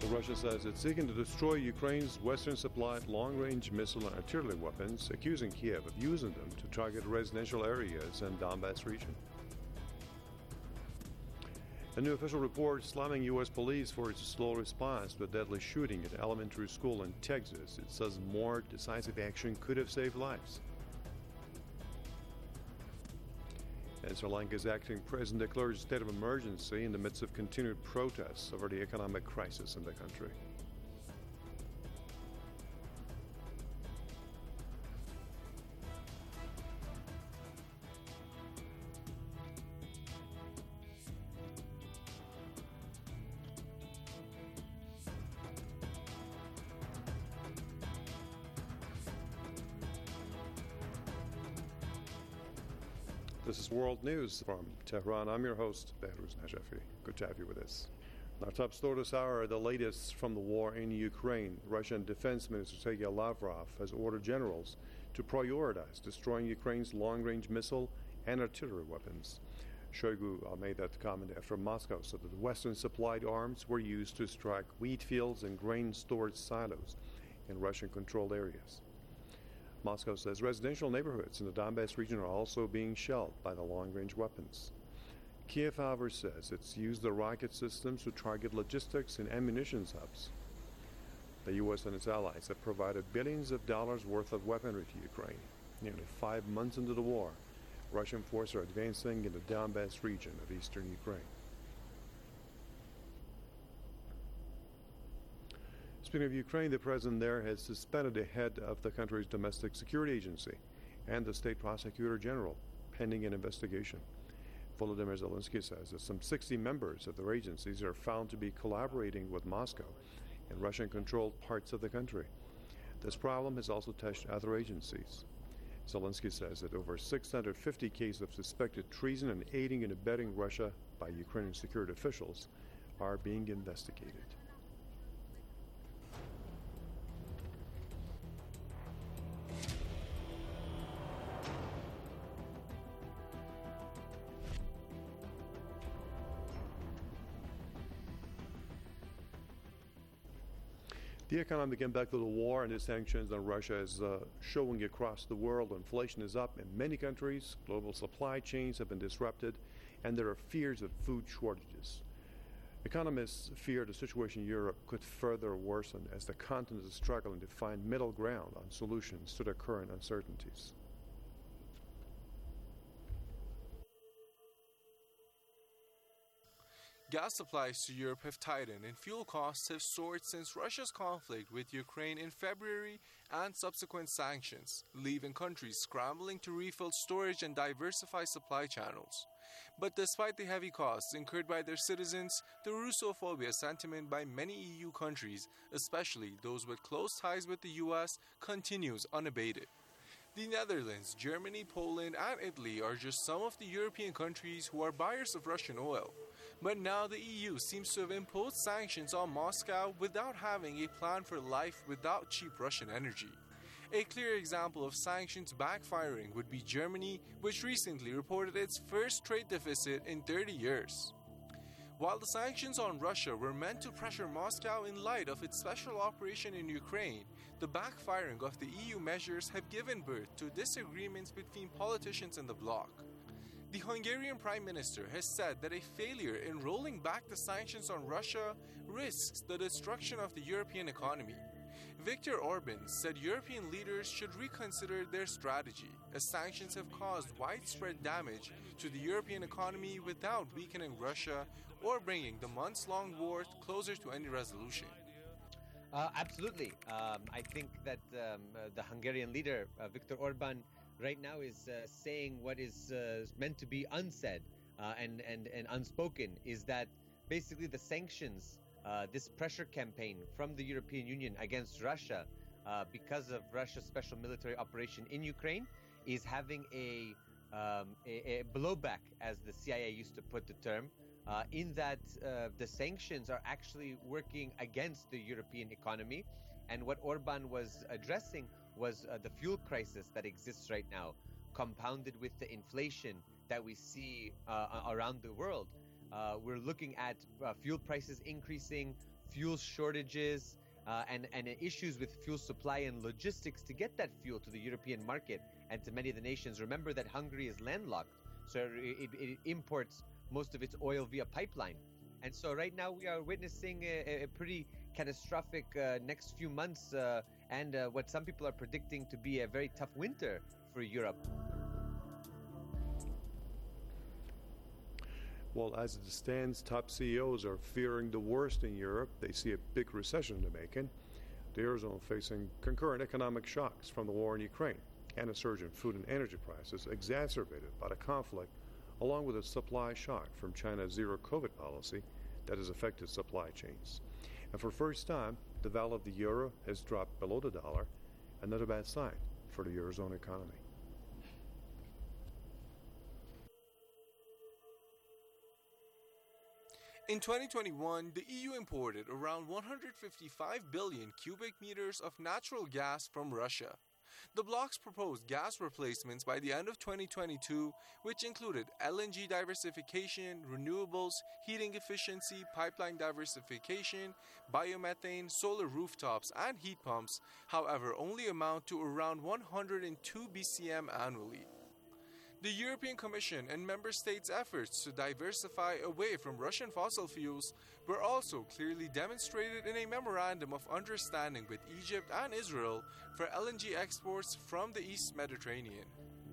Russia says it's seeking to destroy Ukraine's Western-supplied long-range missile and artillery weapons, accusing Kiev of using them to target residential areas in Donbass region. A new official report slamming U.S. police for its slow response to a deadly shooting at an elementary school in Texas. It says more decisive action could have saved lives. And Sri Lanka's acting president declared a state of emergency in the midst of continued protests over the economic crisis in the country. This is World News from Tehran. I'm your host, Behruz Najafi. Good to have you with us. Our top story this hour, the latest from the war in Ukraine. Russian Defense Minister Sergei Lavrov has ordered generals to prioritize destroying Ukraine's long-range missile and artillery weapons. Shoigu made that comment after Moscow said that the Western-supplied arms were used to strike wheat fields and grain storage silos in Russian-controlled areas. Moscow says residential neighborhoods in the Donbass region are also being shelled by the long-range weapons. Kiev, however, says it's used the rocket systems to target logistics and ammunition hubs. The U.S. and its allies have provided billions of dollars worth of weaponry to Ukraine. Nearly 5 months into the war, Russian forces are advancing in the Donbass region of eastern Ukraine. Speaking of Ukraine, the president there has suspended the head of the country's domestic security agency and the state prosecutor general, pending an investigation. Volodymyr Zelensky says that some 60 members of their agencies are found to be collaborating with Moscow in Russian-controlled parts of the country. This problem has also touched other agencies. Zelensky says that over 650 cases of suspected treason and aiding and abetting Russia by Ukrainian security officials are being investigated. The economic impact of the war and the sanctions on Russia is showing across the world. Inflation is up in many countries, global supply chains have been disrupted, and there are fears of food shortages. Economists fear the situation in Europe could further worsen as the continent is struggling to find middle ground on solutions to the current uncertainties. Gas supplies to Europe have tightened and fuel costs have soared since Russia's conflict with Ukraine in February and subsequent sanctions, leaving countries scrambling to refill storage and diversify supply channels. But despite the heavy costs incurred by their citizens, the Russophobia sentiment by many EU countries, especially those with close ties with the US, continues unabated. The Netherlands, Germany, Poland, and Italy are just some of the European countries who are buyers of Russian oil. But now the EU seems to have imposed sanctions on Moscow without having a plan for life without cheap Russian energy. A clear example of sanctions backfiring would be Germany, which recently reported its first trade deficit in 30 years. While the sanctions on Russia were meant to pressure Moscow in light of its special operation in Ukraine, the backfiring of the EU measures have given birth to disagreements between politicians in the bloc. The Hungarian Prime Minister has said that a failure in rolling back the sanctions on Russia risks the destruction of the European economy. Viktor Orban said European leaders should reconsider their strategy, as sanctions have caused widespread damage to the European economy without weakening Russia or bringing the months-long war closer to any resolution. Absolutely. I think that the Hungarian leader, Viktor Orban, right now is saying what is meant to be unsaid and unspoken, is that basically the sanctions, this pressure campaign from the European Union against Russia because of Russia's special military operation in Ukraine is having a blowback, as the CIA used to put the term, in that the sanctions are actually working against the European economy. And what Orban was addressing was the fuel crisis that exists right now, compounded with the inflation that we see around the world. We're looking at fuel prices increasing fuel shortages and issues with fuel supply and logistics to get that fuel to the European market and to many of the nations. Remember that Hungary is landlocked, so it imports most of its oil via pipeline. And so right now we are witnessing a pretty catastrophic next few months and what some people are predicting to be a very tough winter for Europe. Well, as it stands, top CEOs are fearing the worst in Europe. They see a big recession in the making. The Eurozone facing concurrent economic shocks from the war in Ukraine and a surge in food and energy prices exacerbated by the conflict, along with a supply shock from China's zero-COVID policy that has affected supply chains. And for the first time, the value of the euro has dropped below the dollar, another bad sign for the Eurozone economy. In 2021, the EU imported around 155 billion cubic meters of natural gas from Russia. The bloc's proposed gas replacements by the end of 2022, which included LNG diversification, renewables, heating efficiency, pipeline diversification, biomethane, solar rooftops, and heat pumps, however, only amount to around 102 BCM annually. The European Commission and member states' efforts to diversify away from Russian fossil fuels were also clearly demonstrated in a memorandum of understanding with Egypt and Israel for LNG exports from the East Mediterranean.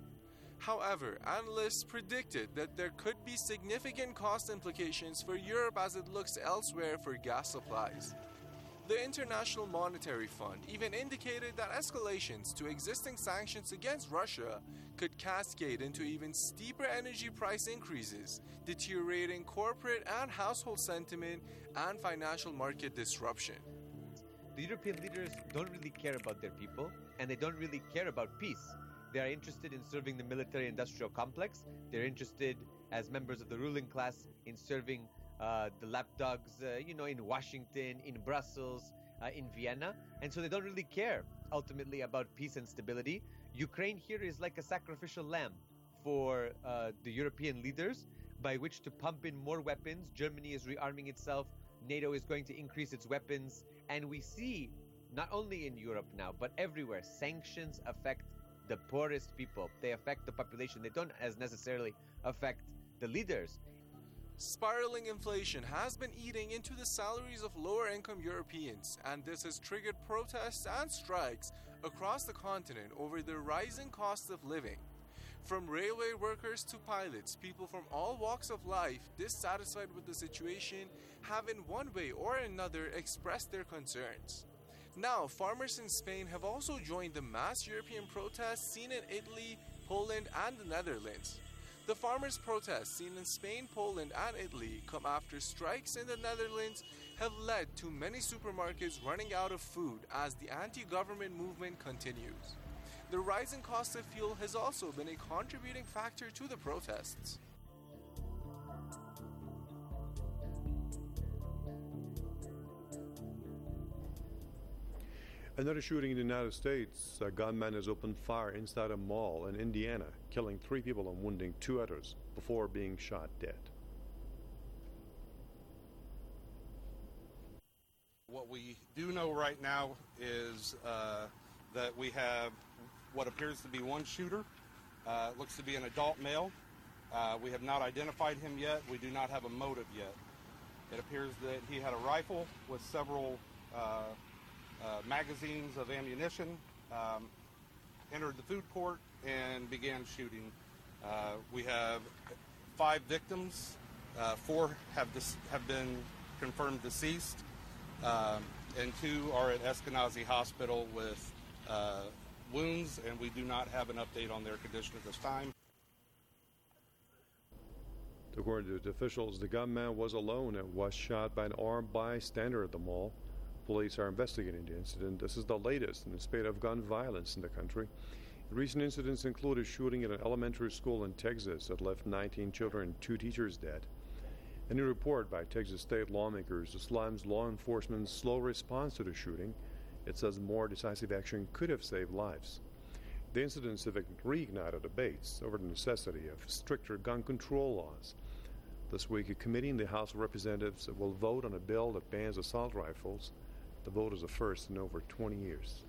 However, analysts predicted that there could be significant cost implications for Europe as it looks elsewhere for gas supplies. The International Monetary Fund even indicated that escalations to existing sanctions against Russia could cascade into even steeper energy price increases, deteriorating corporate and household sentiment and financial market disruption. The European leaders don't really care about their people, and they don't really care about peace. They are interested in serving the military-industrial complex. They're interested, as members of the ruling class, in serving the lapdogs, in Washington, in Brussels, in Vienna. And so they don't really care, ultimately, about peace and stability. Ukraine here is like a sacrificial lamb for the European leaders, by which to pump in more weapons. Germany is rearming itself. NATO is going to increase its weapons. And we see, not only in Europe now, but everywhere, sanctions affect the poorest people. They affect the population. They don't as necessarily affect the leaders. Spiraling inflation has been eating into the salaries of lower-income Europeans, and this has triggered protests and strikes across the continent over the rising cost of living. From railway workers to pilots, people from all walks of life dissatisfied with the situation have in one way or another expressed their concerns. Now, farmers in Spain have also joined the mass European protests seen in Italy, Poland, and the Netherlands. The farmers' protests seen in Spain, Poland, and Italy come after strikes in the Netherlands have led to many supermarkets running out of food as the anti-government movement continues. The rising cost of fuel has also been a contributing factor to the protests. Another shooting in the United States. A gunman has opened fire inside a mall in Indiana, killing 3 people and wounding 2 others before being shot dead. What we do know right now is that we have what appears to be one shooter. It looks to be an adult male. We have not identified him yet. We do not have a motive yet. It appears that he had a rifle with several magazines of ammunition, entered the food court, and began shooting. We have 5 victims. 4 have been confirmed deceased, and 2 are at Eskenazi Hospital with wounds, and we do not have an update on their condition at this time. According to the officials, the gunman was alone and was shot by an armed bystander at the mall. Police are investigating the incident. This is the latest in the spate of gun violence in the country. Recent incidents included shooting at an elementary school in Texas that left 19 children and 2 teachers dead. A new report by Texas state lawmakers slams law enforcement's slow response to the shooting. It says more decisive action could have saved lives. The incidents have reignited debates over the necessity of stricter gun control laws. This week, a committee in the House of Representatives will vote on a bill that bans assault rifles. The vote is the first in over 20 years.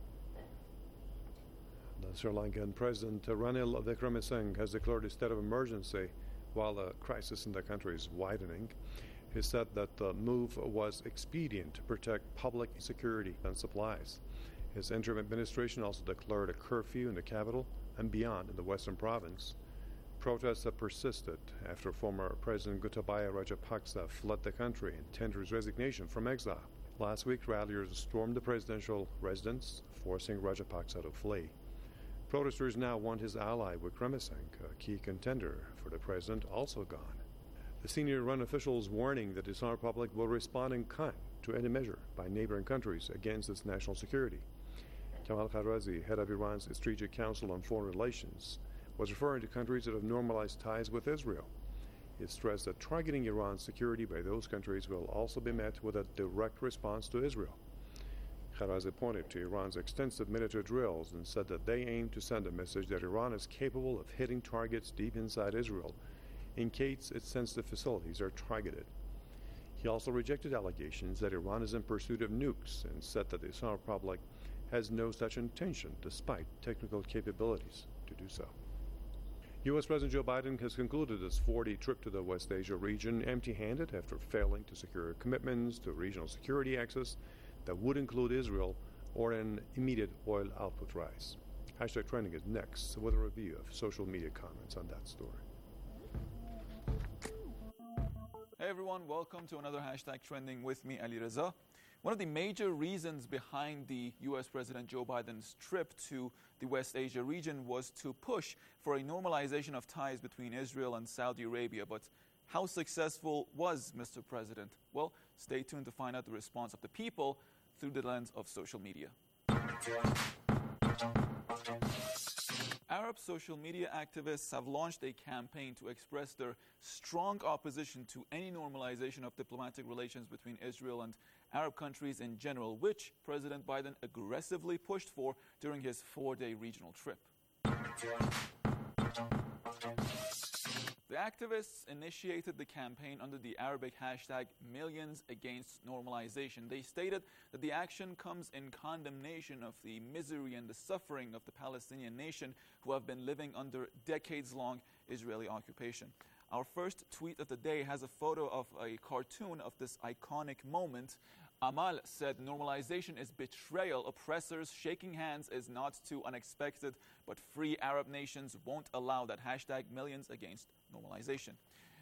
The Sri Lankan President Ranil Wickremesinghe has declared a state of emergency while the crisis in the country is widening. He said that the move was expedient to protect public security and supplies. His interim administration also declared a curfew in the capital and beyond in the western province. Protests have persisted after former President Gotabaya Rajapaksa fled the country and tendered his resignation from exile. Last week, ralliers stormed the presidential residence, forcing Rajapaksa to flee. Protesters now want his ally Wickremesinghe, a key contender for the president, also gone. The senior Iran officials warning that the Islamic Republic will respond in kind to any measure by neighboring countries against its national security. Kamal Kharrazi, head of Iran's Strategic Council on Foreign Relations, was referring to countries that have normalized ties with Israel. He stressed that targeting Iran's security by those countries will also be met with a direct response to Israel. Kharrazi pointed to Iran's extensive military drills and said that they aim to send a message that Iran is capable of hitting targets deep inside Israel in case its sensitive facilities are targeted. He also rejected allegations that Iran is in pursuit of nukes and said that the Islamic Republic has no such intention despite technical capabilities to do so. U.S. President Joe Biden has concluded his 4-day trip to the West Asia region empty-handed after failing to secure commitments to regional security access that would include Israel or an immediate oil output rise. Hashtag Trending is next with a review of social media comments on that story. Hey everyone, welcome to another Hashtag Trending with me, Ali Reza. One of the major reasons behind the U.S. President Joe Biden's trip to the West Asia region was to push for a normalization of ties between Israel and Saudi Arabia. But how successful was Mr. President? Well, stay tuned to find out the response of the people through the lens of social media. Arab social media activists have launched a campaign to express their strong opposition to any normalization of diplomatic relations between Israel and Arab countries in general, which President Biden aggressively pushed for during his 4-day regional trip. The activists initiated the campaign under the Arabic hashtag Millions Against Normalization. They stated that the action comes in condemnation of the misery and the suffering of the Palestinian nation who have been living under decades-long Israeli occupation. Our first tweet of the day has a photo of a cartoon of this iconic moment. Amal said, "Normalization is betrayal. Oppressors shaking hands is not too unexpected, but free Arab nations won't allow that. Hashtag Millions Against Normalization."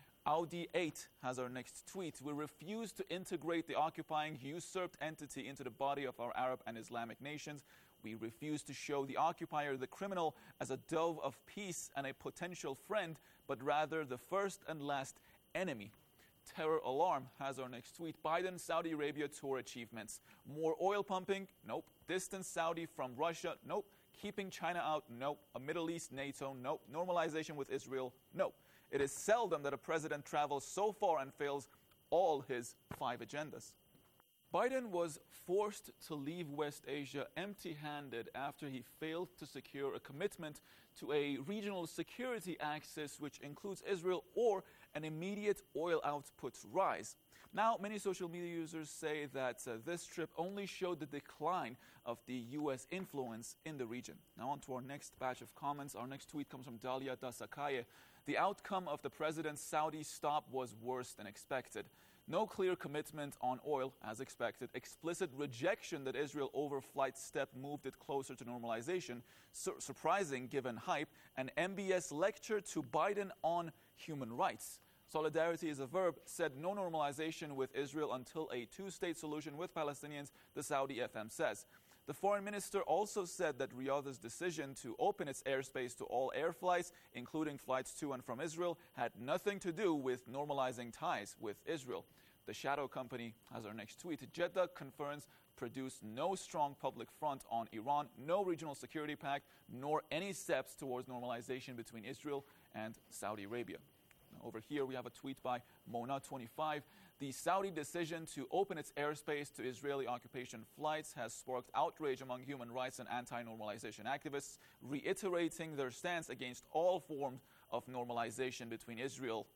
Audi8 has our next tweet. "We refuse to integrate the occupying usurped entity into the body of our Arab and Islamic nations. We refuse to show the occupier, the criminal, as a dove of peace and a potential friend, but rather the first and last enemy." Terror Alarm has our next tweet. "Biden Saudi Arabia tour achievements. More oil pumping? Nope. Distance Saudi from Russia? Nope. Keeping China out? Nope. A Middle East NATO? Nope. Normalization with Israel? Nope. It is seldom that a president travels so far and fails all his 5 agendas." Biden was forced to leave West Asia empty-handed after he failed to secure a commitment to a regional security axis which includes Israel or an immediate oil output rise. Now, many social media users say that this trip only showed the decline of the U.S. influence in the region. Now on to our next batch of comments. Our next tweet comes from Dalia Dasakaye. "The outcome of the president's Saudi stop was worse than expected. No clear commitment on oil, as expected. Explicit rejection that Israel overflight step moved it closer to normalization. Surprising given hype. An MBS lecture to Biden on human rights. Solidarity is a verb. Said no normalization with Israel until a 2-state solution with Palestinians, the Saudi FM says. The foreign minister also said that Riyadh's decision to open its airspace to all air flights, including flights to and from Israel, had nothing to do with normalizing ties with Israel. The Shadow Company has our next tweet. Jeddah confirms produced no strong public front on Iran, no regional security pact, nor any steps towards normalization between Israel and Saudi Arabia. Now, over here we have a tweet by Mona25. The Saudi decision to open its airspace to Israeli occupation flights has sparked outrage among human rights and anti-normalization activists, reiterating their stance against all forms of normalization between Israel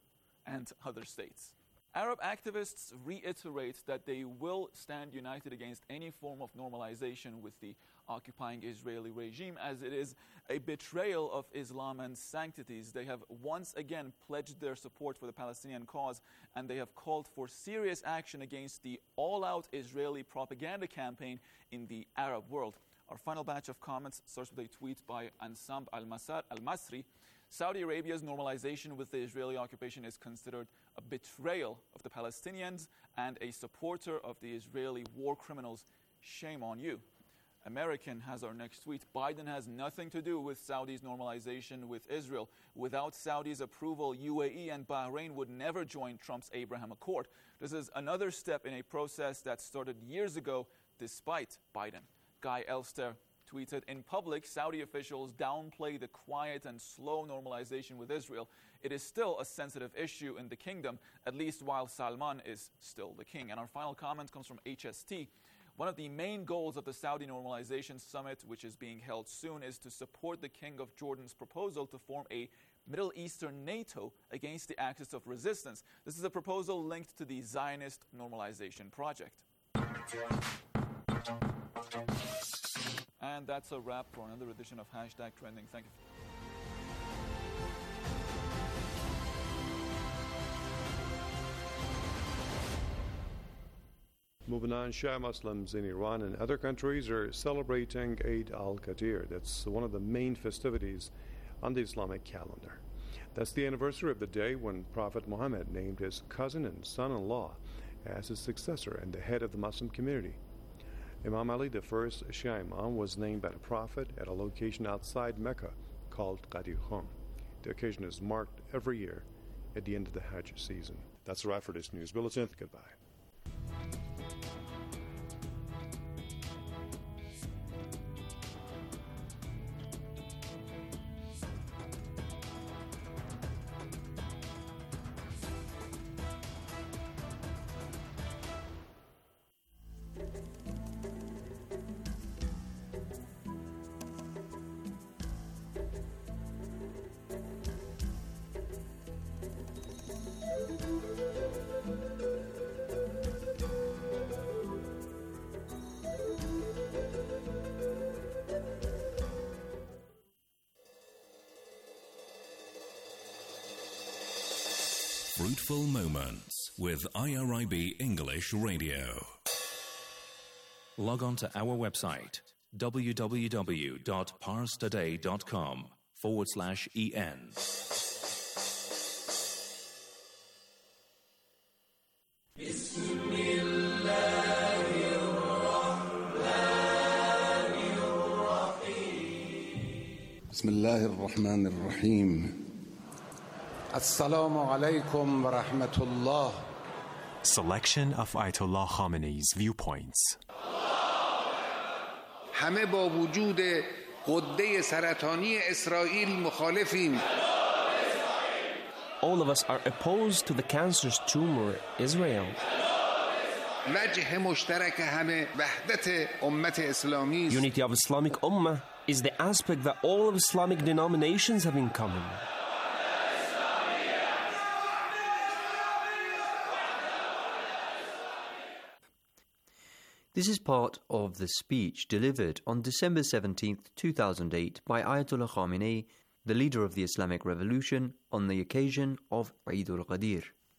and other states. Arab activists reiterate that they will stand united against any form of normalization with the occupying Israeli regime, as it is a betrayal of Islam and sanctities. They have once again pledged their support for the Palestinian cause, and they have called for serious action against the all-out Israeli propaganda campaign in the Arab world. Our final batch of comments starts with a tweet by Ansam al-Masri. Saudi Arabia's normalization with the Israeli occupation is considered a betrayal of the Palestinians and a supporter of the Israeli war criminals. Shame on you. American has our next tweet. Biden has nothing to do with Saudi's normalization with Israel. Without Saudi's approval, UAE and Bahrain would never join Trump's Abraham Accord. This is another step in a process that started years ago despite Biden. Guy Elster tweeted, in public, Saudi officials downplay the quiet and slow normalization with Israel. It is still a sensitive issue in the kingdom, at least while Salman is still the king. And our final comment comes from HST. One of the main goals of the Saudi Normalization Summit, which is being held soon, is to support the King of Jordan's proposal to form a Middle Eastern NATO against the axis of resistance. This is a proposal linked to the Zionist Normalization Project. And that's a wrap for another edition of Hashtag Trending. Thank you. Moving on, Shia Muslims in Iran and other countries are celebrating Eid al-Qadr. That's one of the main festivities on the Islamic calendar. That's the anniversary of the day when Prophet Muhammad named his cousin and son-in-law as his successor and the head of the Muslim community. Imam Ali, the first Shia Imam, was named by the Prophet at a location outside Mecca called Qadir Khum. The occasion is marked every year at the end of the Hajj season. That's a wrap for this news bulletin. Goodbye. Fruitful Moments with IRIB English Radio. Log on to our website www.parstoday.com/en. بسم الله الرحمن الرحيم. Assalamu alaikum wa rahmatullah. Selection of Ayatollah Khamenei's viewpoints. همه با وجود غده سرطانی اسرائیل مخالفیم. All of us are opposed to the cancerous tumor Israel. وجه مشترک همه وحدت امت اسلامی است. Unity of Islamic Ummah is the aspect that all of Islamic denominations have in common. This is part of the speech delivered on December 17th, 2008 by Ayatollah Khamenei, the leader of the Islamic Revolution, on the occasion of Eid al-Qadr.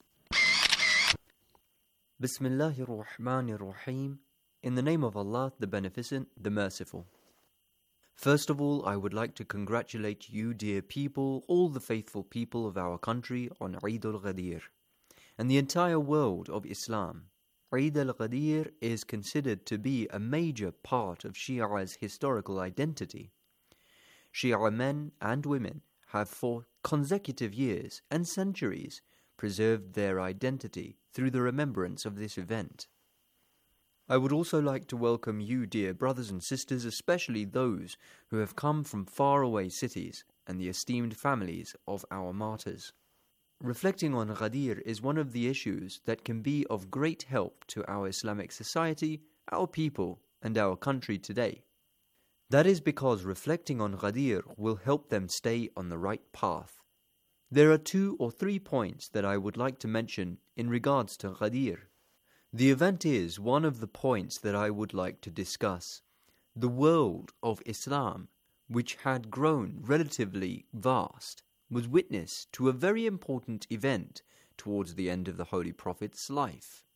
Bismillahir Rahmanir Rahim. In the name of Allah, the Beneficent, the Merciful. First of all, I would like to congratulate you, dear people, all the faithful people of our country, on Eid al-Qadr, and the entire world of Islam. Eid al-Qadr is considered to be a major part of Shia's historical identity. Shia men and women have for consecutive years and centuries preserved their identity through the remembrance of this event. I would also like to welcome you, dear brothers and sisters, especially those who have come from faraway cities and the esteemed families of our martyrs. Reflecting on Qadr is one of the issues that can be of great help to our Islamic society, our people, and our country today. That is because reflecting on Qadr will help them stay on the right path. There are 2 or 3 points that I would like to mention in regards to Ghadir. The event is one of the points that I would like to discuss. The world of Islam, which had grown relatively vast, was witness to a very important event towards the end of the Holy Prophet's life.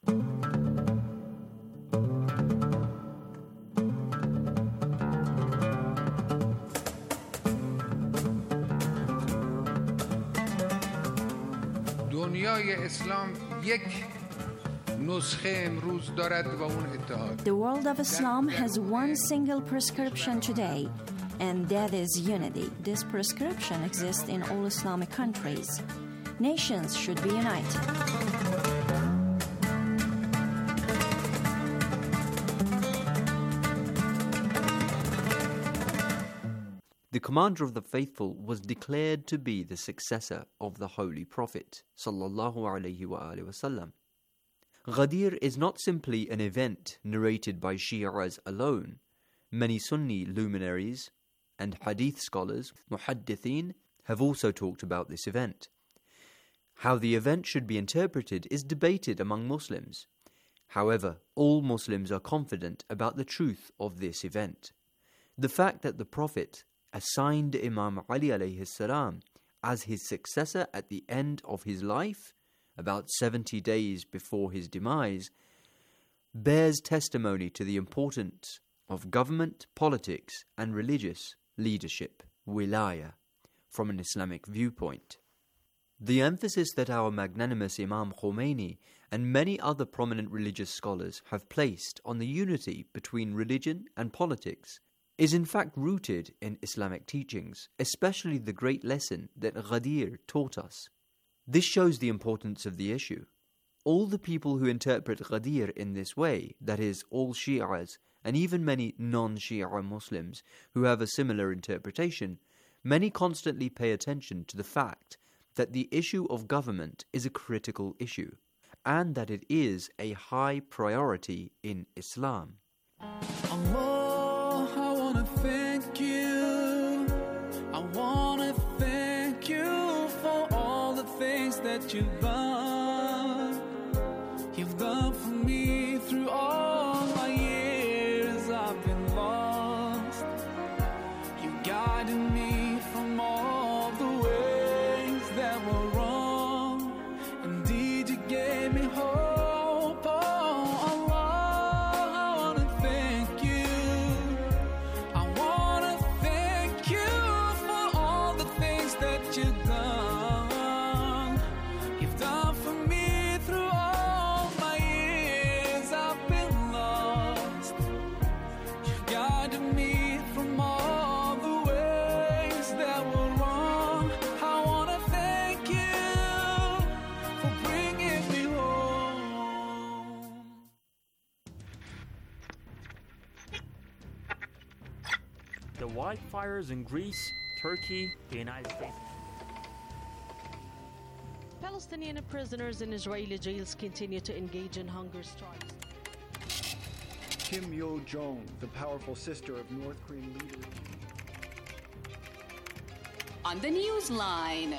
دنیای اسلام یک نسخه امروز دارد و اون اتحاد. The world of Islam has one single prescription today, and that is unity. This prescription exists in all Islamic countries. Nations should be united. The commander of the faithful was declared to be the successor of the Holy Prophet sallallahu alaihi wasallam. Ghadir is not simply an event narrated by Shi'as alone. Many Sunni luminaries and hadith scholars, muhaddithin, have also talked about this event. How the event should be interpreted is debated among Muslims. However, all Muslims are confident about the truth of this event. The fact that the Prophet assigned Imam Ali alayhi salam as his successor at the end of his life, about 70 days before his demise, bears testimony to the importance of government, politics and religious leadership, wilaya, from an Islamic viewpoint. The emphasis that our magnanimous Imam Khomeini and many other prominent religious scholars have placed on the unity between religion and politics is in fact rooted in Islamic teachings, especially the great lesson that Ghadir taught us. This shows the importance of the issue. All the people who interpret Ghadir in this way, that is, all Shi'as and even many non-Shi'a Muslims who have a similar interpretation, many constantly pay attention to the fact that the issue of government is a critical issue and that it is a high priority in Islam. Allah, I want to thank you. I want to thank you for all the things that you've done. You've done for me through all my years I've been lost. You guided me from all the ways that were wrong. Indeed, you gave me hope. Oh, Allah, I want to thank you. I want to thank you for all the things that you've done. You've done for me through all my years I've been lost. You guided me from all the ways that were wrong. I want to thank you for bringing me home. The wildfires in Greece, Turkey, the United States. Palestinian prisoners in Israeli jails continue to engage in hunger strikes. Kim Yo-jong, the powerful sister of North Korean leader. On the Newsline.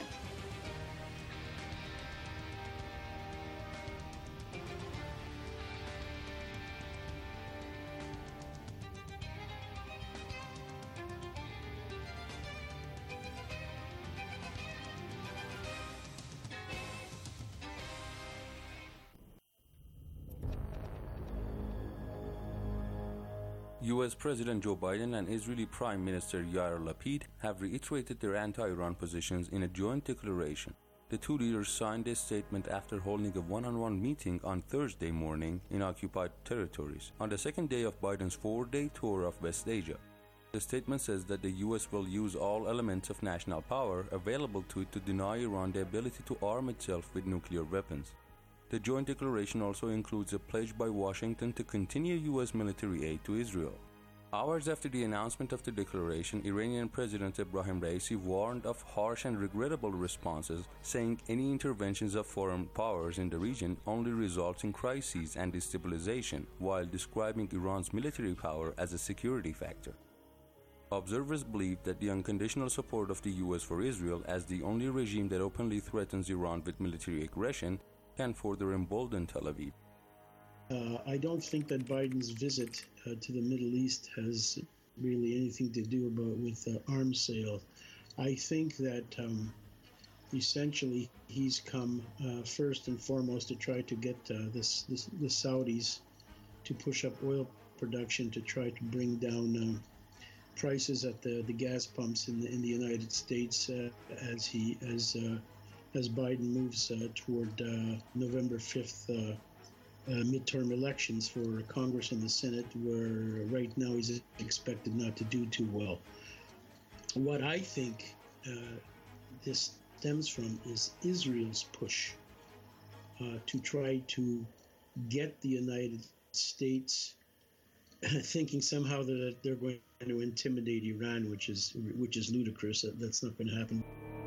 U.S. President Joe Biden and Israeli Prime Minister Yair Lapid have reiterated their anti-Iran positions in a joint declaration. The two leaders signed a statement after holding a one-on-one meeting on Thursday morning in occupied territories, on the second day of Biden's 4-day tour of West Asia. The statement says that the U.S. will use all elements of national power available to it to deny Iran the ability to arm itself with nuclear weapons. The joint declaration also includes a pledge by Washington to continue U.S. military aid to Israel. Hours after the announcement of the declaration, Iranian President Ebrahim Raisi warned of harsh and regrettable responses, saying any interventions of foreign powers in the region only results in crises and destabilization, while describing Iran's military power as a security factor. Observers believe that the unconditional support of the U.S. for Israel as the only regime that openly threatens Iran with military aggression can further embolden Tel Aviv. I don't think that Biden's visit to the Middle East has really anything to do with arms sale. I think that essentially he's come first and foremost to try to get the Saudis to push up oil production to try to bring down prices at the gas pumps in the United States as Biden moves toward November 5th midterm elections for Congress and the Senate, where right now he's expected not to do too well. What I think this stems from is Israel's push to try to get the United States thinking somehow that they're going to intimidate Iran, which is ludicrous. That's not going to happen.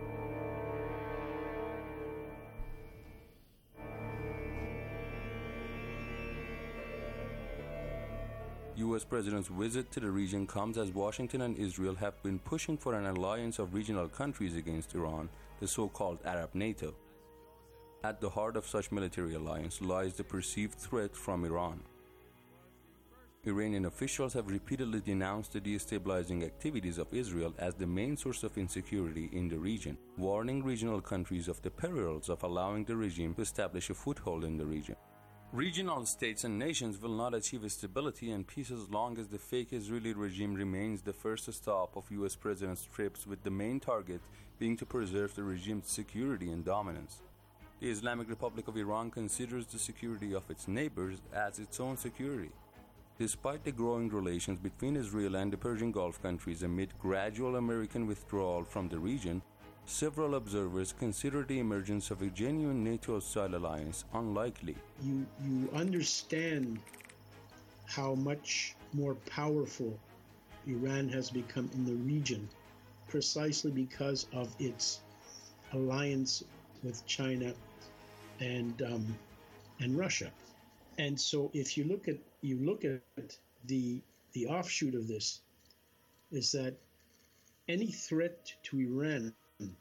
U.S. President's visit to the region comes as Washington and Israel have been pushing for an alliance of regional countries against Iran, the so-called Arab NATO. At the heart of such military alliance lies the perceived threat from Iran. Iranian officials have repeatedly denounced the destabilizing activities of Israel as the main source of insecurity in the region, warning regional countries of the perils of allowing the regime to establish a foothold in the region. Regional states and nations will not achieve stability and peace as long as the fake Israeli regime remains the first stop of U.S. President's trips, with the main target being to preserve the regime's security and dominance. The Islamic Republic of Iran considers the security of its neighbors as its own security. Despite the growing relations between Israel and the Persian Gulf countries amid gradual American withdrawal from the region, several observers consider the emergence of a genuine NATO-style alliance unlikely. You understand how much more powerful Iran has become in the region precisely because of its alliance with China and Russia. And so if you look at the offshoot of this is that any threat to Iran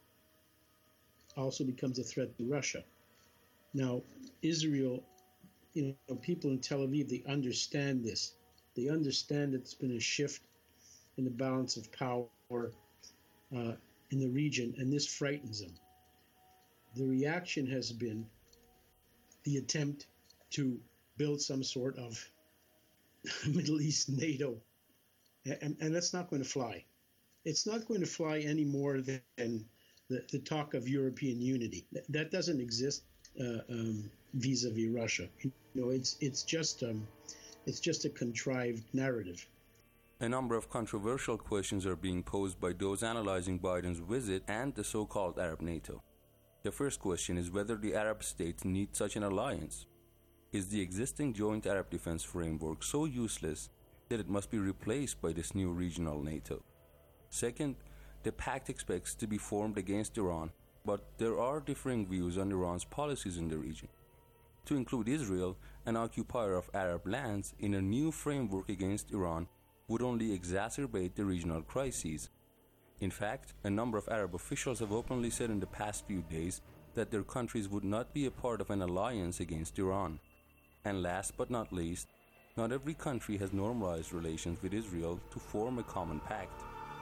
also becomes a threat to Russia. Now, Israel, people in Tel Aviv, they understand this. They understand that there's been a shift in the balance of power in the region, and this frightens them. The reaction has been the attempt to build some sort of Middle East NATO, and that's not going to fly. It's not going to fly any more than the talk of European unity. That doesn't exist vis-a-vis Russia. It's just a contrived narrative. A number of controversial questions are being posed by those analyzing Biden's visit and the so-called Arab NATO. The first question is whether the Arab states need such an alliance. Is the existing joint Arab defense framework so useless that it must be replaced by this new regional NATO? Second, the pact expects to be formed against Iran, but there are differing views on Iran's policies in the region. To include Israel, an occupier of Arab lands, in a new framework against Iran would only exacerbate the regional crises. In fact, a number of Arab officials have openly said in the past few days that their countries would not be a part of an alliance against Iran. And last but not least, not every country has normalized relations with Israel to form a common pact.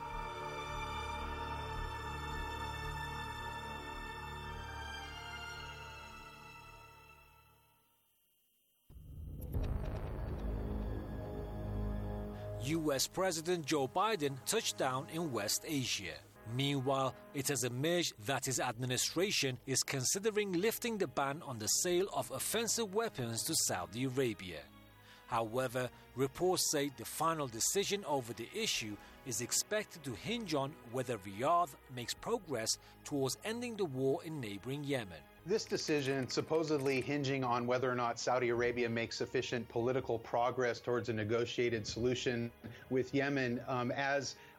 U.S. President Joe Biden touched down in West Asia. Meanwhile, it has emerged that his administration is considering lifting the ban on the sale of offensive weapons to Saudi Arabia. However, reports say the final decision over the issue is expected to hinge on whether Riyadh makes progress towards ending the war in neighboring Yemen. This decision supposedly hinging on whether or not Saudi Arabia makes sufficient political progress towards a negotiated solution with Yemen, as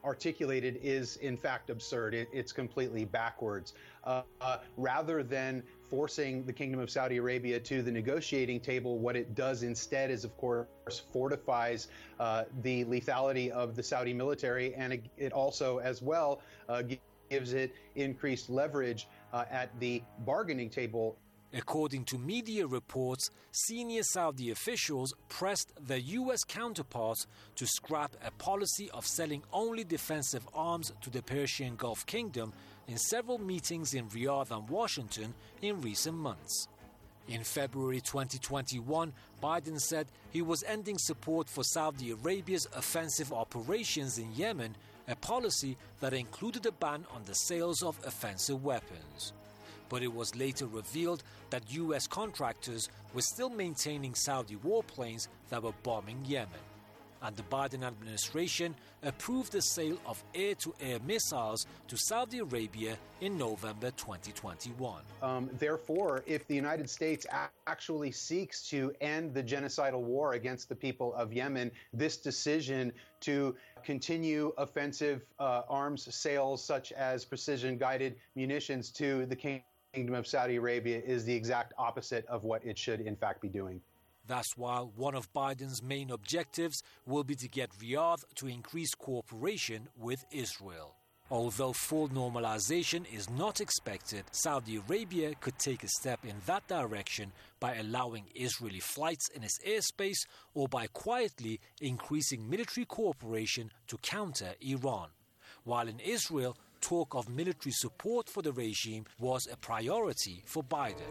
articulated is in fact absurd. It's completely backwards. Rather than forcing the Kingdom of Saudi Arabia to the negotiating table, what it does instead is, of course, fortifies the lethality of the Saudi military, and it also, as well, gives it increased leverage at the bargaining table. According to media reports, senior Saudi officials pressed their U.S. counterparts to scrap a policy of selling only defensive arms to the Persian Gulf Kingdom in several meetings in Riyadh and Washington in recent months. In February 2021, Biden said he was ending support for Saudi Arabia's offensive operations in Yemen, a policy that included a ban on the sales of offensive weapons. But it was later revealed that U.S. contractors were still maintaining Saudi warplanes that were bombing Yemen. And the Biden administration approved the sale of air-to-air missiles to Saudi Arabia in November 2021. Therefore, if the United States actually seeks to end the genocidal war against the people of Yemen, this decision to continue offensive arms sales such as precision-guided munitions to the Kingdom of Saudi Arabia is the exact opposite of what it should in fact be doing. That's why one of Biden's main objectives will be to get Riyadh to increase cooperation with Israel. Although full normalization is not expected, Saudi Arabia could take a step in that direction by allowing Israeli flights in its airspace or by quietly increasing military cooperation to counter Iran. While in Israel, talk of military support for the regime was a priority for Biden.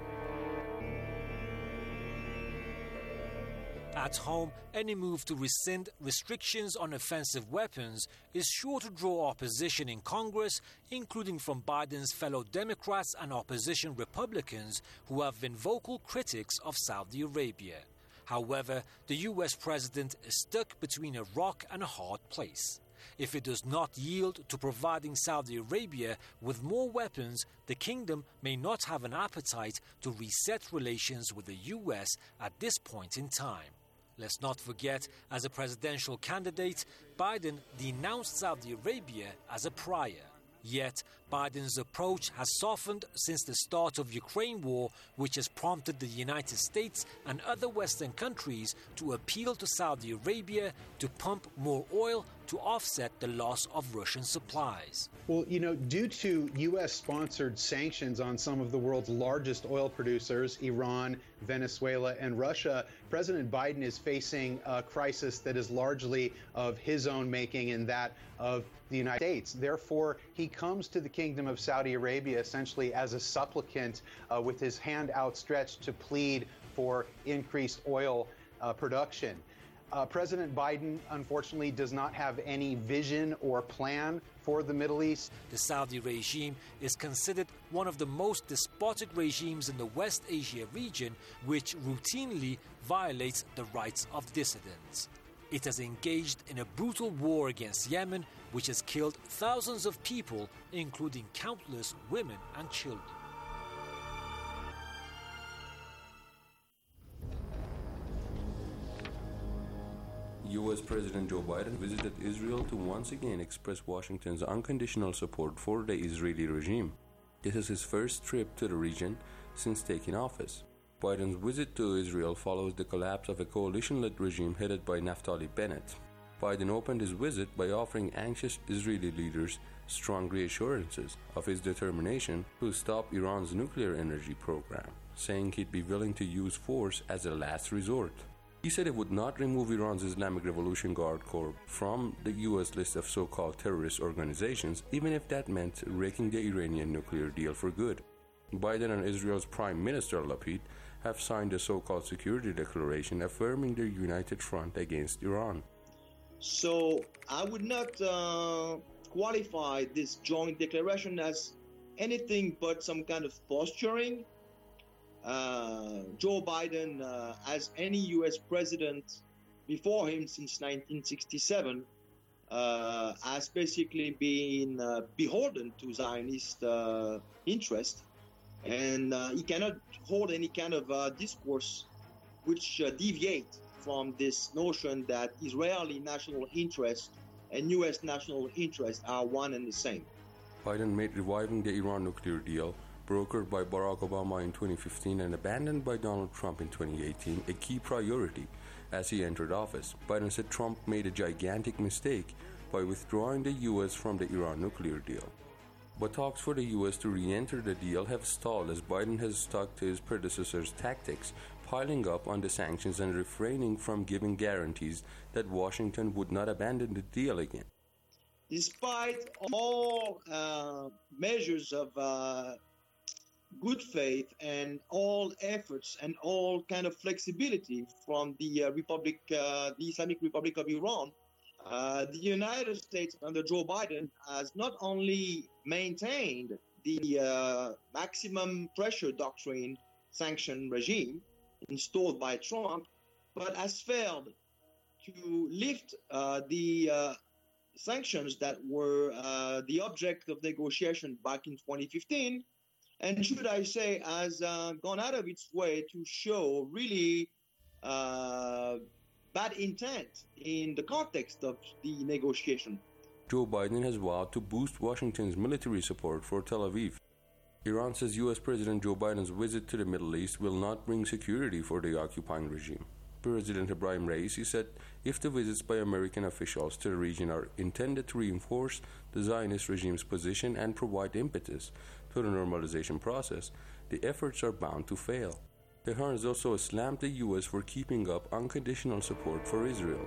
At home, any move to rescind restrictions on offensive weapons is sure to draw opposition in Congress, including from Biden's fellow Democrats and opposition Republicans who have been vocal critics of Saudi Arabia. However, the U.S. president is stuck between a rock and a hard place. If it does not yield to providing Saudi Arabia with more weapons, the kingdom may not have an appetite to reset relations with the U.S. at this point in time. Let's not forget, as a presidential candidate, Biden denounced Saudi Arabia as a pariah. Yet, Biden's approach has softened since the start of Ukraine war, which has prompted the United States and other Western countries to appeal to Saudi Arabia to pump more oil to offset the loss of Russian supplies. Well, due to U.S.-sponsored sanctions on some of the world's largest oil producers, Iran, Venezuela, and Russia, President Biden is facing a crisis that is largely of his own making and that of the United States. Therefore, he comes to the Kingdom of Saudi Arabia essentially as a supplicant with his hand outstretched to plead for increased oil production. President Biden, unfortunately, does not have any vision or plan for the Middle East. The Saudi regime is considered one of the most despotic regimes in the West Asia region, which routinely violates the rights of dissidents. It has engaged in a brutal war against Yemen, which has killed thousands of people, including countless women and children. U.S. President Joe Biden visited Israel to once again express Washington's unconditional support for the Israeli regime. This is his first trip to the region since taking office. Biden's visit to Israel follows the collapse of a coalition-led regime headed by Naftali Bennett. Biden opened his visit by offering anxious Israeli leaders strong reassurances of his determination to stop Iran's nuclear energy program, saying he'd be willing to use force as a last resort. He said it would not remove Iran's Islamic Revolution Guard Corps from the U.S. list of so-called terrorist organizations, even if that meant wrecking the Iranian nuclear deal for good. Biden and Israel's Prime Minister Lapid have signed a so-called security declaration affirming their united front against Iran. So I would not qualify this joint declaration as anything but some kind of posturing. Joe Biden, as any U.S. president before him since 1967, has basically been beholden to Zionist interest, and he cannot hold any kind of discourse which deviate from this notion that Israeli national interest and U.S. national interests are one and the same. Biden made reviving the Iran nuclear deal, brokered by Barack Obama in 2015 and abandoned by Donald Trump in 2018, a key priority as he entered office. Biden said Trump made a gigantic mistake by withdrawing the U.S. from the Iran nuclear deal. But talks for the U.S. to re-enter the deal have stalled as Biden has stuck to his predecessor's tactics, piling up on the sanctions and refraining from giving guarantees that Washington would not abandon the deal again. Despite all measures of good faith and all efforts and all kind of flexibility from the Islamic Republic of Iran, the United States under Joe Biden has not only maintained the maximum pressure doctrine sanction regime installed by Trump, but has failed to lift the sanctions that were the object of negotiation back in 2015, and should I say has gone out of its way to show really bad intent in the context of the negotiation. Joe Biden has vowed to boost Washington's military support for Tel Aviv. Iran says U.S. President Joe Biden's visit to the Middle East will not bring security for the occupying regime. President Ibrahim Raisi said if the visits by American officials to the region are intended to reinforce the Zionist regime's position and provide impetus to the normalization process, the efforts are bound to fail. Tehran has also slammed the U.S. for keeping up unconditional support for Israel.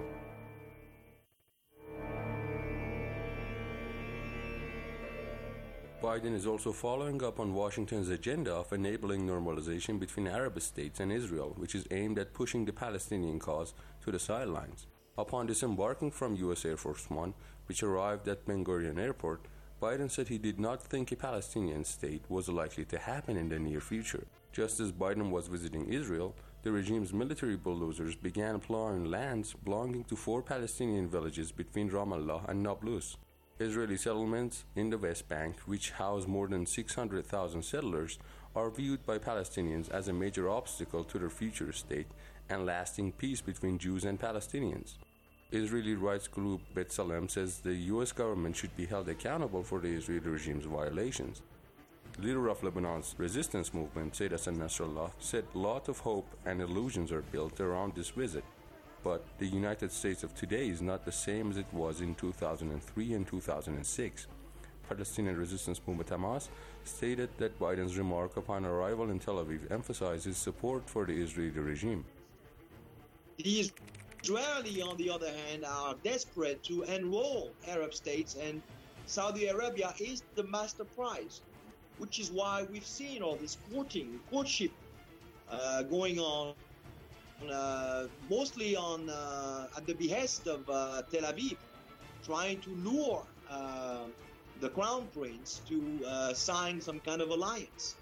Biden is also following up on Washington's agenda of enabling normalization between Arab states and Israel, which is aimed at pushing the Palestinian cause to the sidelines. Upon disembarking from U.S. Air Force One, which arrived at Ben Gurion Airport, Biden said he did not think a Palestinian state was likely to happen in the near future. Just as Biden was visiting Israel, the regime's military bulldozers began plowing lands belonging to 4 Palestinian villages between Ramallah and Nablus. Israeli settlements in the West Bank, which house more than 600,000 settlers, are viewed by Palestinians as a major obstacle to their future state and lasting peace between Jews and Palestinians. Israeli rights group B'Tselem says the U.S. government should be held accountable for the Israeli regime's violations. The leader of Lebanon's resistance movement, Sayyid Hassan Nasrallah, said a lot of hope and illusions are built around this visit. But the United States of today is not the same as it was in 2003 and 2006. Palestinian resistance movement Hamas stated that Biden's remark upon arrival in Tel Aviv emphasizes support for the Israeli regime. The Israeli, on the other hand, are desperate to enroll Arab states, and Saudi Arabia is the master prize, which is why we've seen all this courtship going on, mostly at the behest of Tel Aviv, trying to lure the Crown Prince to sign some kind of alliance.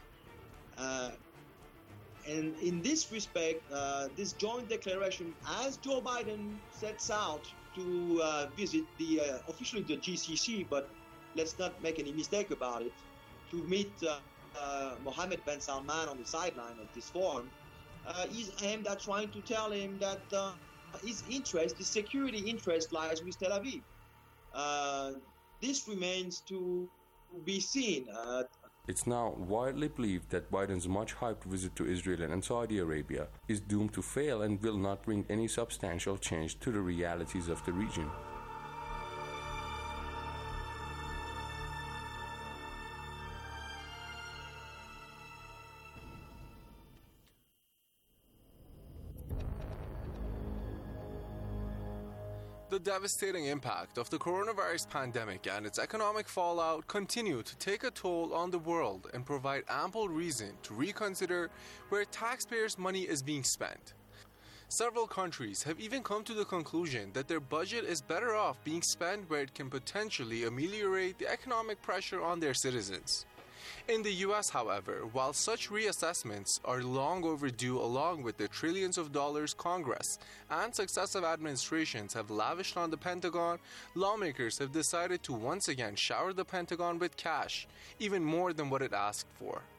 And in this respect, this joint declaration, as Joe Biden sets out to visit officially the GCC, but let's not make any mistake about it, to meet Mohammed bin Salman on the sideline of this forum, is aimed at trying to tell him that his security interest lies with Tel Aviv. This remains to be seen. It's now widely believed that Biden's much-hyped visit to Israel and Saudi Arabia is doomed to fail and will not bring any substantial change to the realities of the region. The devastating impact of the coronavirus pandemic and its economic fallout continue to take a toll on the world and provide ample reason to reconsider where taxpayers' money is being spent. Several countries have even come to the conclusion that their budget is better off being spent where it can potentially ameliorate the economic pressure on their citizens. In the US, however, while such reassessments are long overdue, along with the trillions of dollars Congress and successive administrations have lavished on the Pentagon, lawmakers have decided to once again shower the Pentagon with cash, even more than what it asked for.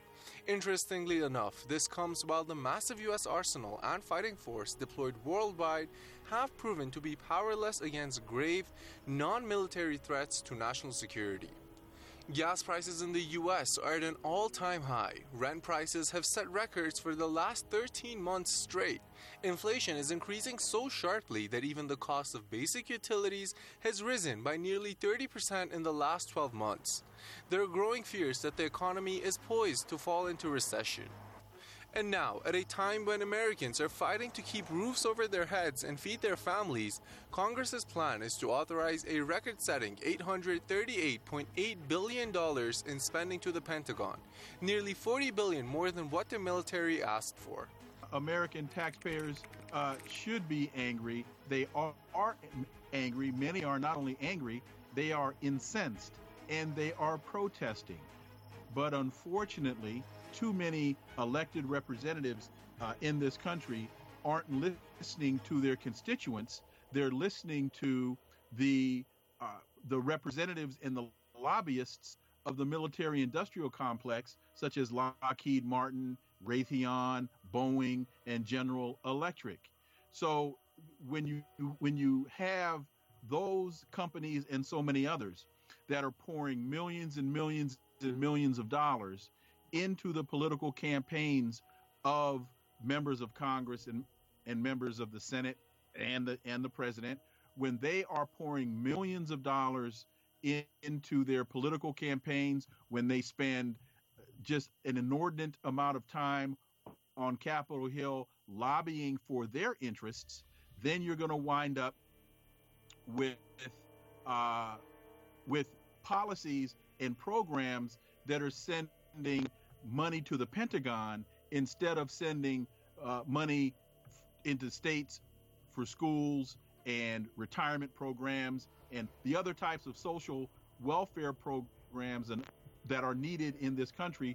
Interestingly enough, this comes while the massive U.S. arsenal and fighting force deployed worldwide have proven to be powerless against grave, non-military threats to national security. Gas prices in the U.S. are at an all-time high. Rent prices have set records for the last 13 months straight. Inflation is increasing so sharply that even the cost of basic utilities has risen by nearly 30% in the last 12 months. There are growing fears that the economy is poised to fall into recession. And now, at a time when Americans are fighting to keep roofs over their heads and feed their families, Congress's plan is to authorize a record-setting $838.8 billion in spending to the Pentagon, nearly $40 billion more than what the military asked for. American taxpayers should be angry. They are angry. Many are not only angry, they are incensed, and they are protesting. But unfortunately, too many elected representatives in this country aren't listening to their constituents. They're listening to the representatives and the lobbyists of the military-industrial complex, such as Lockheed Martin, Raytheon, Boeing, and General Electric. So when you have those companies and so many others that are pouring millions and millions and millions of dollars into the political campaigns of members of Congress and members of the Senate and the president, when they are pouring millions of dollars into their political campaigns, when they spend just an inordinate amount of time on Capitol Hill lobbying for their interests, then you're going to wind up with policies and programs that are sending money to the Pentagon instead of sending money into states for schools and retirement programs and the other types of social welfare programs that are needed in this country.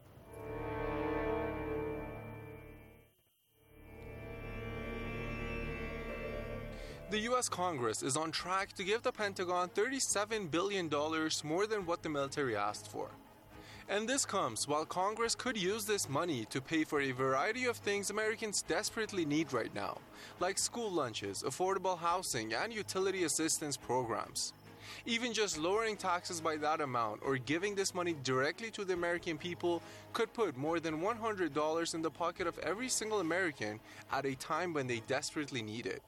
The U.S. Congress is on track to give the Pentagon $37 billion more than what the military asked for. And this comes while Congress could use this money to pay for a variety of things Americans desperately need right now, like school lunches, affordable housing, and utility assistance programs. Even just lowering taxes by that amount or giving this money directly to the American people could put more than $100 in the pocket of every single American at a time when they desperately need it.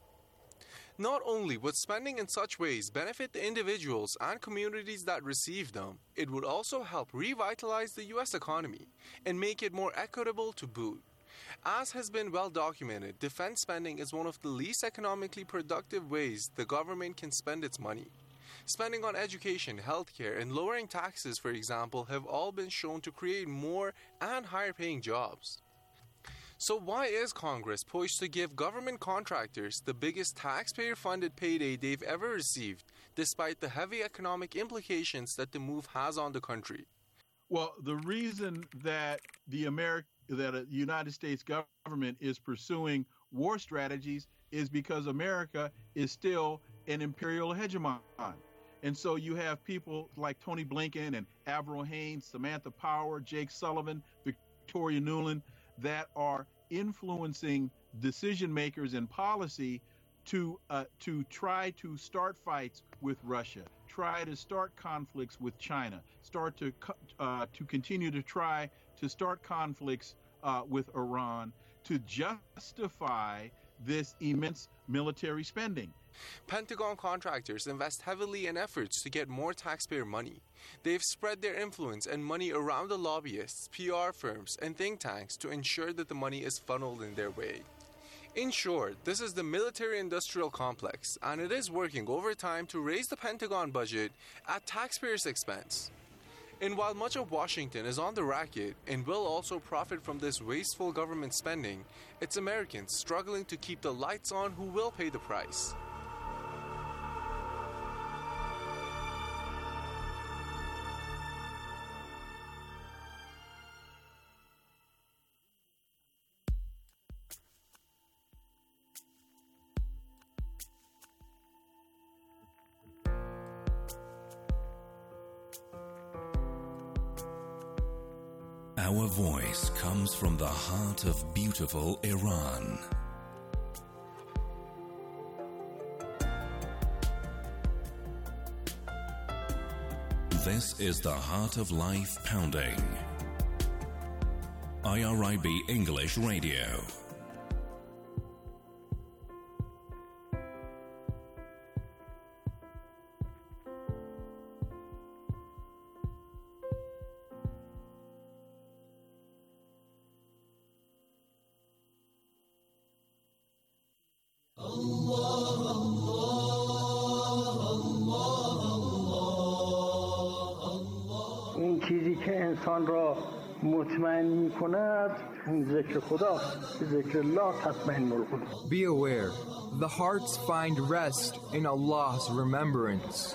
Not only would spending in such ways benefit the individuals and communities that receive them, it would also help revitalize the U.S. economy and make it more equitable to boot. As has been well documented, defense spending is one of the least economically productive ways the government can spend its money. Spending on education, healthcare, and lowering taxes, for example, have all been shown to create more and higher-paying jobs. So why is Congress poised to give government contractors the biggest taxpayer-funded payday they've ever received, despite the heavy economic implications that the move has on the country? Well, the reason that the United States government is pursuing war strategies is because America is still an imperial hegemon. And so you have people like Tony Blinken and Avril Haines, Samantha Power, Jake Sullivan, Victoria Nuland, that are influencing decision makers in policy to try to start fights with Russia, try to start conflicts with China, start to continue to try to start conflicts with Iran to justify this immense military spending. Pentagon contractors invest heavily in efforts to get more taxpayer money. They've spread their influence and money around the lobbyists, PR firms, and think tanks to ensure that the money is funneled in their way. In short, this is the military-industrial complex, and it is working overtime to raise the Pentagon budget at taxpayers' expense. And while much of Washington is on the racket and will also profit from this wasteful government spending, it's Americans struggling to keep the lights on who will pay the price. Our voice comes from the heart of beautiful Iran. This is the Heart of Life Pounding. IRIB English Radio. اون چیزی که انسان را مطمئن می کند اون ذکر خدا، ذکر الله تطمئن القلوب. Be aware, the hearts find rest in Allah's remembrance.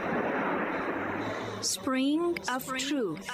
Spring of Truth.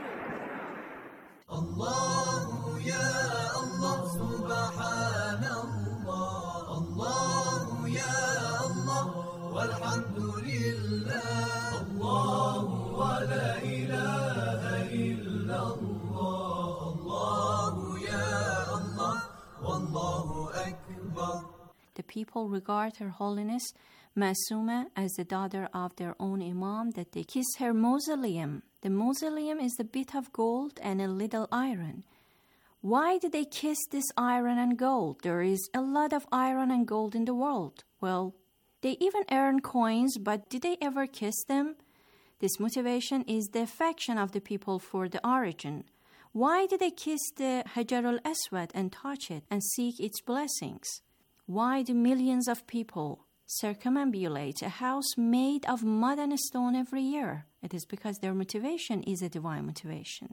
الله يا الله سبحان الله الله يا الله والحمد لله الله ولا إله إلا الله الله يا الله والله أكبر. The people regard Her Holiness Masuma as the daughter of their own Imam, that they kiss her mausoleum. The mausoleum is a bit of gold and a little iron. Why do they kiss this iron and gold? There is a lot of iron and gold in the world. Well, they even earn coins, but did they ever kiss them? This motivation is the affection of the people for the origin. Why do they kiss the Hajar al-Aswad and touch it and seek its blessings? Why do millions of people circumambulate a house made of mud and stone every year? It is because their motivation is a divine motivation.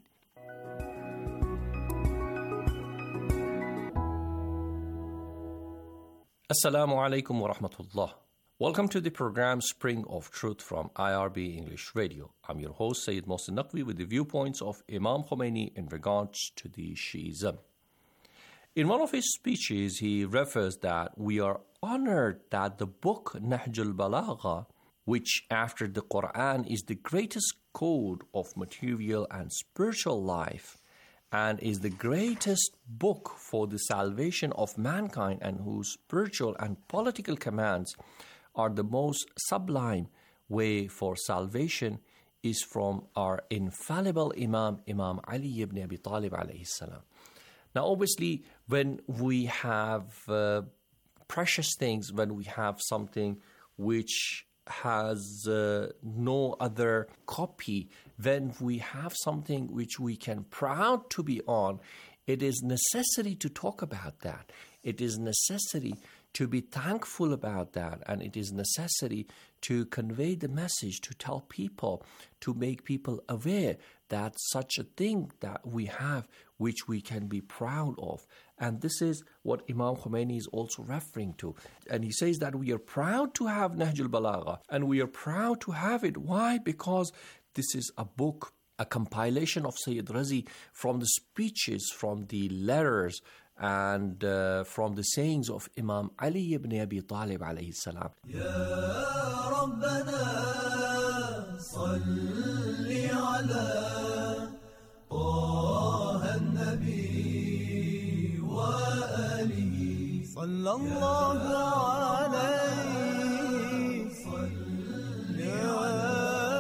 Assalamu alaikum wa rahmatullah. Welcome to the program Spring of Truth from IRB English Radio. I'm your host Sayyid Mohsen Naqvi with the viewpoints of Imam Khomeini in regards to the Shiism. In one of his speeches, he refers that we are honored that the book Nahj al-Balagha, which after the Quran is the greatest code of material and spiritual life and is the greatest book for the salvation of mankind and whose spiritual and political commands are the most sublime way for salvation, is from our infallible Imam, Imam Ali ibn Abi Talib alayhi salam. Now, obviously, when we have precious things, when we have something which has no other copy, when we have something which we can proud to be on, it is necessary to talk about that. It is necessary to be thankful about that, and it is necessary to convey the message, to tell people, to make people aware that such a thing that we have which we can be proud of. And this is what Imam Khomeini is also referring to. And he says that we are proud to have Nahj al-Balagha, and we are proud to have it. Why? Because this is a book, a compilation of Sayyid Razi from the speeches, from the letters, and from the sayings of Imam Ali ibn Abi Talib alayhi salam. Ya Rabbana salli ala Taha an-Nabi wa alihi sallallahu alayhi salli ala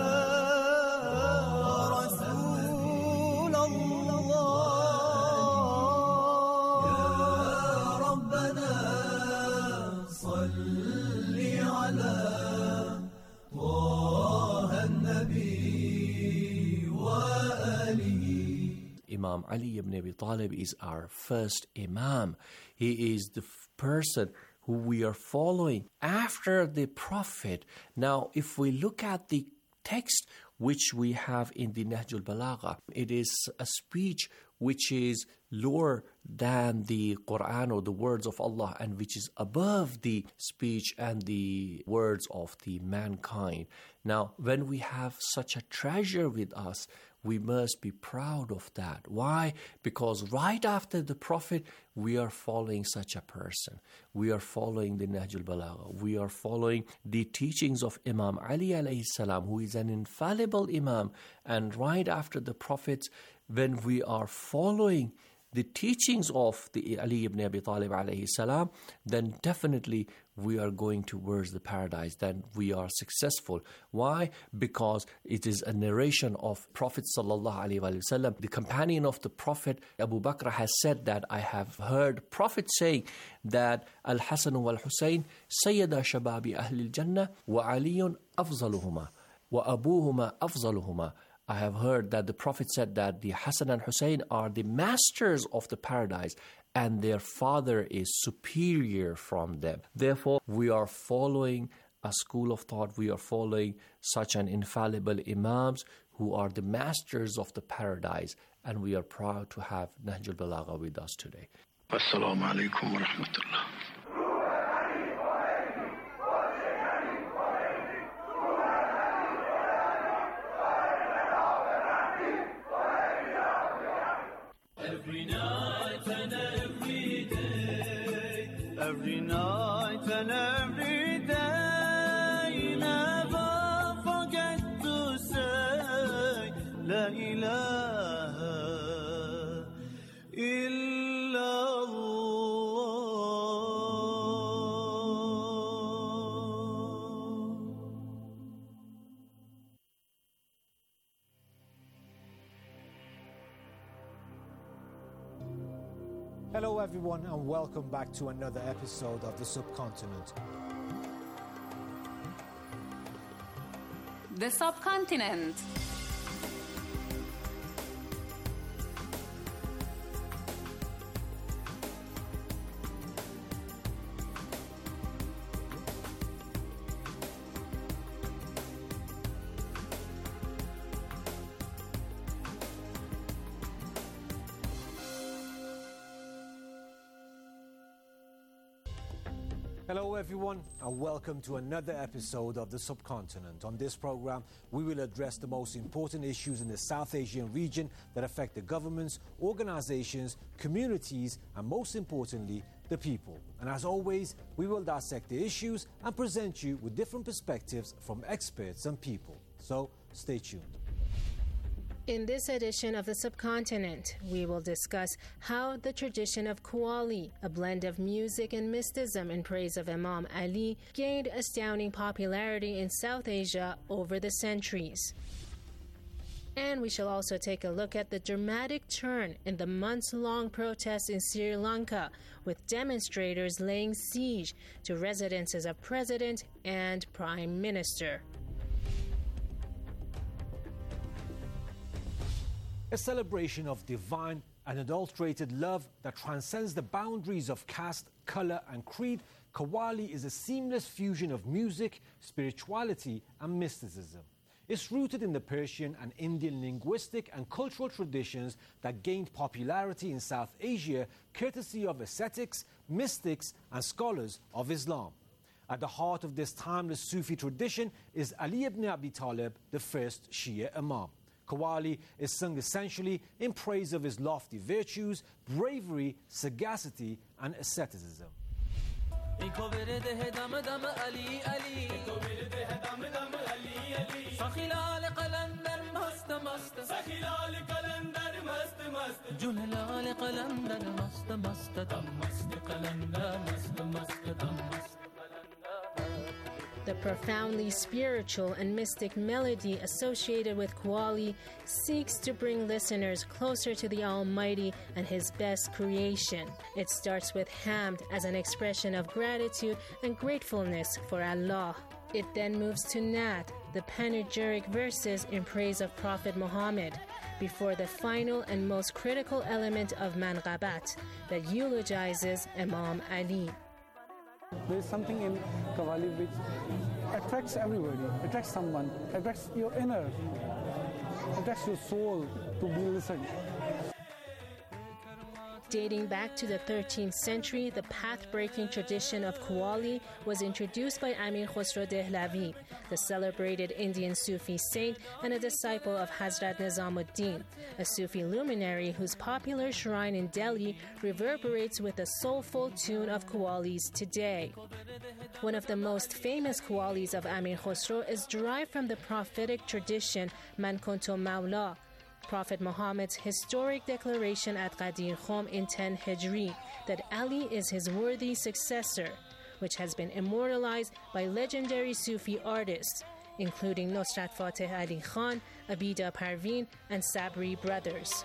Imam Ali ibn Abi Talib is our first Imam. He is the person who we are following after the Prophet. Now, if we look at the text which we have in the Nahj al-Balagha, it is a speech which is lower than the Quran or the words of Allah, and which is above the speech and the words of the mankind. Now, when we have such a treasure with us, we must be proud of that. Why? Because right after the Prophet, we are following such a person. We are following the Nahj al-Balagha. We are following the teachings of Imam Ali alayhi salam, who is an infallible Imam. And right after the Prophets, when we are following the teachings of the Ali ibn Abi Talib alayhi salam, then definitely we are going towards the paradise, then we are successful. Why? Because it is a narration of Prophet sallallahu alaihi wasallam. The companion of the Prophet, Abu Bakr, has said that I have heard Prophet saying that Al-Hasan wal-Husayn sayyida shababi ahli al-Jannah wa Aliyun afzaluhuma wa abuhuma afzaluhuma. I have heard that the Prophet said that the Hassan and Hussein are the masters of the paradise and their father is superior from them. Therefore, we are following a school of thought, we are following such an infallible imams who are the masters of the paradise, and we are proud to have Nahj al-Balagha with us today. Assalamu alaikum wa rahmatullah. Every night and every day, every night and every day, never forget to say La ilaha illallah. Hello everyone and welcome back to another episode of The Subcontinent. The Subcontinent. Hello everyone and welcome to another episode of The Subcontinent. On this program, we will address the most important issues in the South Asian region that affect the governments, organizations, communities, and most importantly, the people. And as always, we will dissect the issues and present you with different perspectives from experts and people. So, stay tuned. In this edition of The Subcontinent, we will discuss how the tradition of Qawwali, a blend of music and mysticism in praise of Imam Ali, gained astounding popularity in South Asia over the centuries. And we shall also take a look at the dramatic turn in the months-long protests in Sri Lanka, with demonstrators laying siege to residences of President and Prime Minister. A celebration of divine, unadulterated love that transcends the boundaries of caste, color, and creed, Qawwali is a seamless fusion of music, spirituality, and mysticism. It's rooted in the Persian and Indian linguistic and cultural traditions that gained popularity in South Asia courtesy of ascetics, mystics, and scholars of Islam. At the heart of this timeless Sufi tradition is Ali ibn Abi Talib, the first Shia Imam. Qawwali is sung essentially in praise of his lofty virtues, bravery, sagacity, and asceticism. The profoundly spiritual and mystic melody associated with Qawwali seeks to bring listeners closer to the Almighty and His best creation. It starts with hamd as an expression of gratitude and gratefulness for Allah. It then moves to Naat, the panegyric verses in praise of Prophet Muhammad, before the final and most critical element of Manqabat that eulogizes Imam Ali. There is something in Qawwali which attracts everybody, attracts someone, attracts your inner, attracts your soul to be listened. Dating back to the 13th century, the path-breaking tradition of Qawwali was introduced by Amir Khosrow Dehlavi, the celebrated Indian Sufi saint and a disciple of Hazrat Nizamuddin, a Sufi luminary whose popular shrine in Delhi reverberates with the soulful tune of Qawwalis today. One of the most famous Qawwalis of Amir Khosrow is derived from the prophetic tradition Man Kuntu Mawla, Prophet Muhammad's historic declaration at Ghadir Khum in 10 Hijri that Ali is his worthy successor, which has been immortalized by legendary Sufi artists, including Nusrat Fateh Ali Khan, Abida Parveen, and Sabri brothers.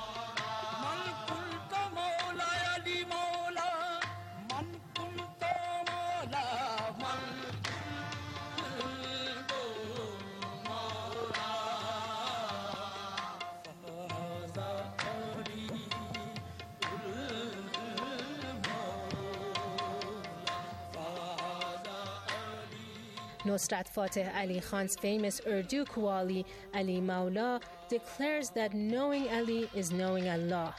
Nusrat Fateh Ali Khan's famous Urdu qawwali, Ali Maula, declares that knowing Ali is knowing Allah.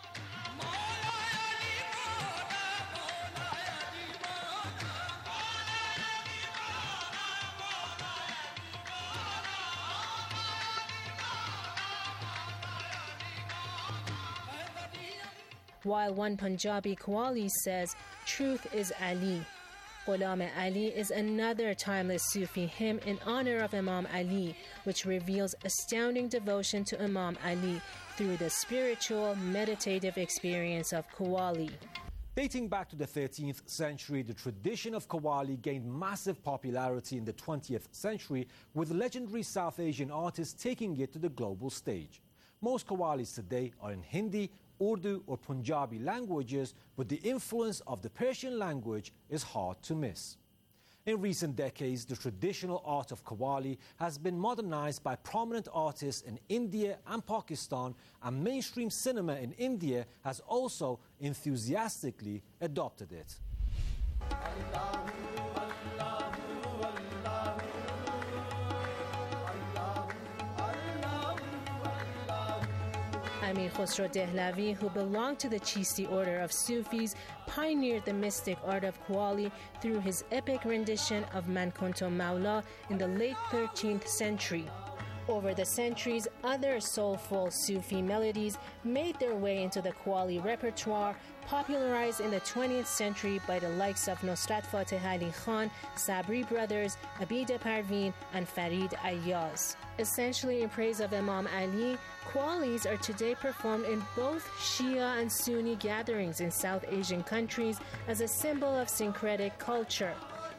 While one Punjabi qawwali says, "Truth is Ali." Ghulam Ali is another timeless Sufi hymn in honor of Imam Ali, which reveals astounding devotion to Imam Ali through the spiritual, meditative experience of qawwali. Dating back to the 13th century, the tradition of qawwali gained massive popularity in the 20th century, with legendary South Asian artists taking it to the global stage. Most qawwalis today are in Hindi, Urdu or Punjabi languages, but the influence of the Persian language is hard to miss. In recent decades, the traditional art of qawwali has been modernized by prominent artists in India and Pakistan, and mainstream cinema in India has also enthusiastically adopted it. Amir Khosrow Dehlavi, who belonged to the Chisti order of Sufis, pioneered the mystic art of qawwali through his epic rendition of Man Kunto Maula in the late 13th century. Over the centuries, other soulful Sufi melodies made their way into the qawwali repertoire, popularized in the 20th century by the likes of Nusrat Fateh Ali Khan, Sabri brothers, Abida Parveen, and Farid Ayaz. Essentially in praise of Imam Ali, qawwalis are today performed in both Shia and Sunni gatherings in South Asian countries as a symbol of syncretic culture.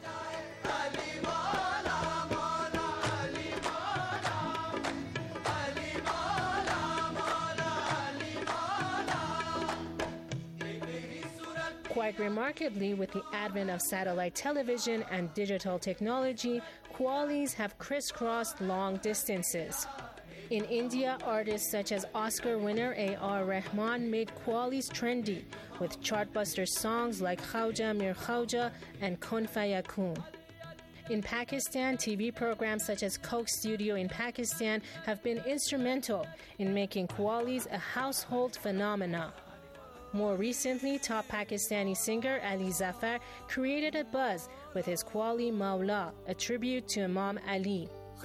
Quite remarkably, with the advent of satellite television and digital technology, qawwalis have crisscrossed long distances. In India, artists such as Oscar winner A.R. Rahman made qawwalis trendy, with chartbuster songs like Khwaja Mir Khwaja and Kun Fayakun. In Pakistan, TV programs such as Coke Studio in Pakistan have been instrumental in making qawwalis a household phenomenon. More recently, top Pakistani singer Ali Zafar created a buzz with his qawwali Maula, a tribute to Imam Ali.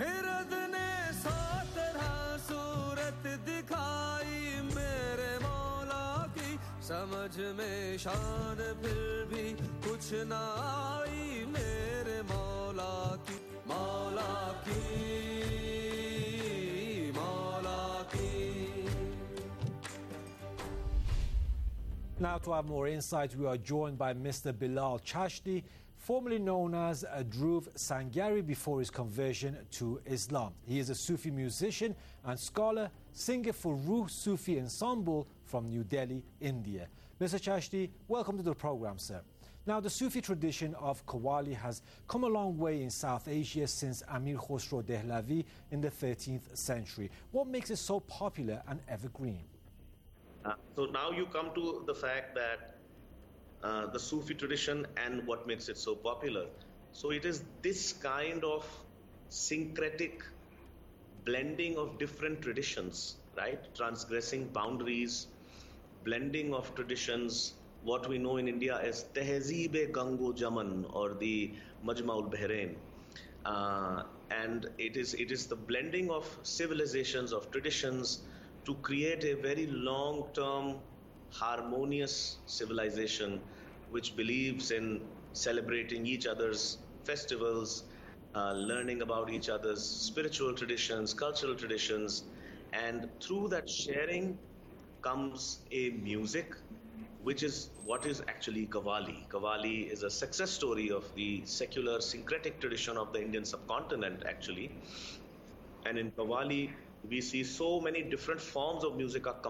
Now to have more insights, we are joined by Mr. Bilal Chashti, formerly known as Dhruv Sanghari before his conversion to Islam. He is a Sufi musician and scholar, singer for Ruh Sufi Ensemble from New Delhi, India. Mr. Chashti, welcome to the program, sir. Now, the Sufi tradition of qawwali has come a long way in South Asia since Amir Khosrow Dehlavi in the 13th century. What makes it so popular and evergreen? So now you come to the fact that the Sufi tradition and what makes it so popular. So it is this kind of syncretic blending of different traditions, right? Transgressing boundaries, blending of traditions, what we know in India as Tehzeeb-e-Gango Jaman or the Majma'ul Bahrain. And it is the blending of civilizations, of traditions, to create a very long-term, harmonious civilization which believes in celebrating each other's festivals, learning about each other's spiritual traditions, cultural traditions, And through that sharing comes a music, which is what is actually Qawwali. Qawwali is a success story of the secular syncretic tradition of the Indian subcontinent, actually. And in Qawwali, we see so many different forms of music are